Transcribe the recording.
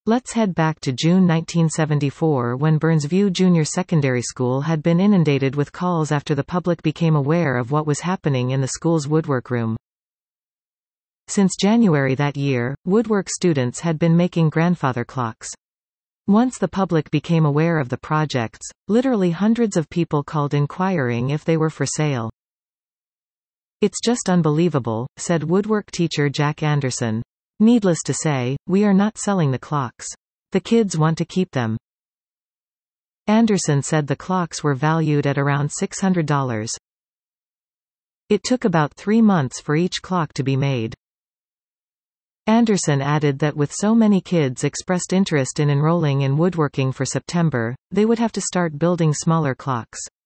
Let's head back to June 1974 when Burnsview Junior Secondary School had been inundated with calls after the public became aware of what was happening in the school's woodwork room. Since January that year, woodwork students had been making grandfather clocks. Once the public became aware of the projects, literally hundreds of people called inquiring if they were for sale. "It's just unbelievable," said woodwork teacher Jack Anderson. "Needless to say, we are not selling the clocks. The kids want to keep them." Anderson said the clocks were valued at around $600. It took about 3 months for each clock to be made. Anderson added that with so many kids expressed interest in enrolling in woodworking for September, they would have to start building smaller clocks.